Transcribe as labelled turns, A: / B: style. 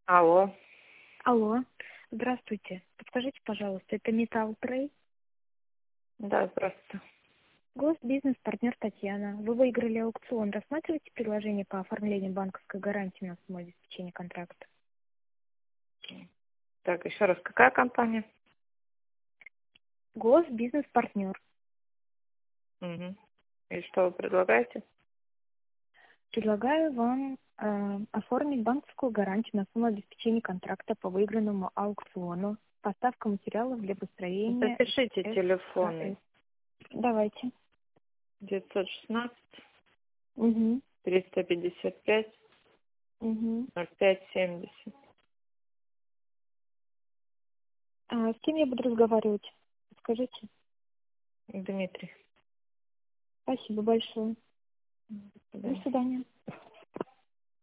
A: Алло.
B: Алло, здравствуйте. Подскажите, пожалуйста, это Металл Трей?
A: Да, здравствуйте.
B: Госбизнес-партнер Татьяна. Вы выиграли аукцион. Рассматриваете предложение по оформлению банковской гарантии на сумму обеспечения контракта?
A: Так, еще раз, какая компания?
B: Госбизнес-партнер.
A: Угу. И что вы предлагаете?
B: Предлагаю вам оформить банковскую гарантию на сумму обеспечения контракта по выигранному аукциону. Поставка материалов для построения.
A: Запишите телефоны.
B: Давайте.
A: 916
B: Угу.
A: 355
B: Угу.
A: 0570.
B: С кем я буду разговаривать? Скажите.
A: Дмитрий.
B: Спасибо большое.
A: До
B: До
A: свидания.
B: свидания.